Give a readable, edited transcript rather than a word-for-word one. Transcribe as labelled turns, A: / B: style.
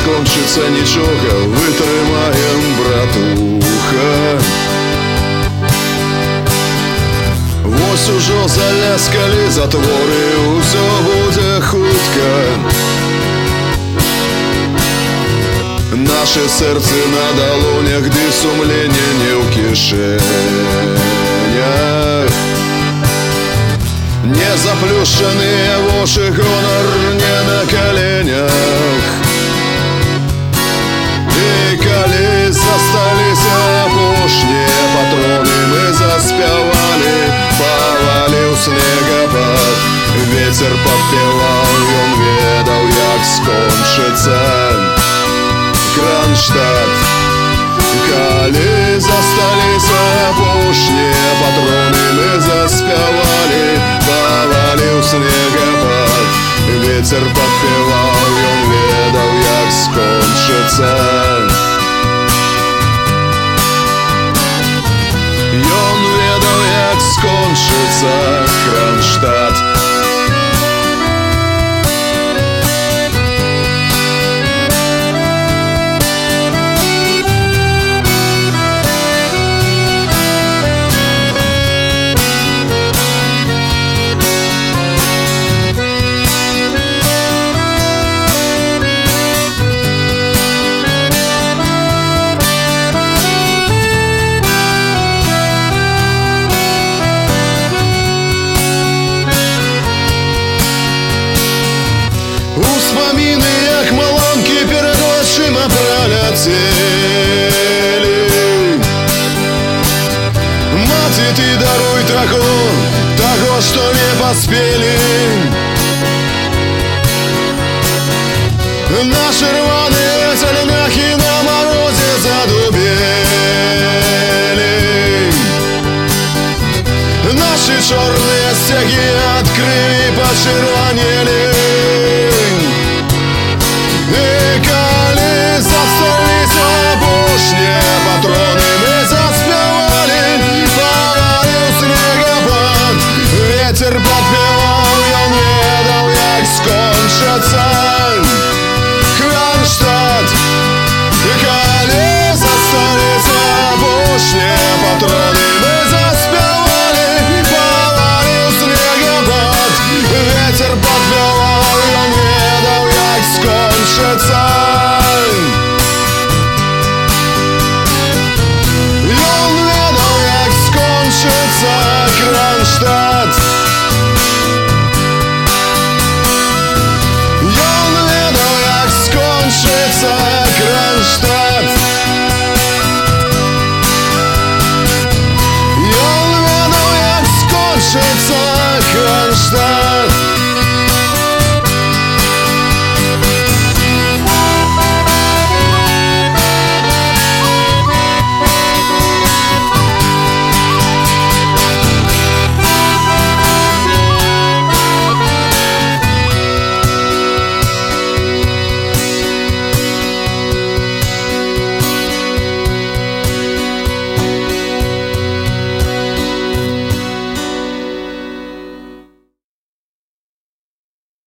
A: скончыцца нічога, вытрымаем, братуха. Вось ужо заляскалі затворы, усё будзе хутка. Нашы сэрцы на далонях, ды сумленне не ў кішэнях. Не заплюшчаныя вочы, гонар не на каленях. І калі засталіся апошнія патроны, мы заспявалі, паваліў снегапад. Вецер падпяваў, ён ведаў, як скончыцца Кронштадт. Калі засталіся апошнія патроны, мы заспявалі, паваліў снегапад. Вецер падпяваў, ён ведаў, як скончыцца. Ён ведаў, як скончыцца Кронштадт. Успаміны, як маланкі, перад вачыма праляцелі. Маці, ты даруй таго, што не паспелі. Нашы рваныя зеленахі на марозе задубелі. Нашы чорныя сцягі ад крыві пачырванелі. І калі засталіся апошнія патроны, мы заспявалі, паваліў снегапад. Вецер падпяваў, ён ведаў, як скончыцца Кронштадт. Калі засталіся апошнія патроны, мы заспявалі, паваліў снегапад. Вецер падпяваў, ён ведаў, як скончыцца. Ён ведаў, як скончыцца Кронштадт. Ён ведаў, як скончыцца Кронштадт. Ён ведаў, як скончыцца Кронштадт.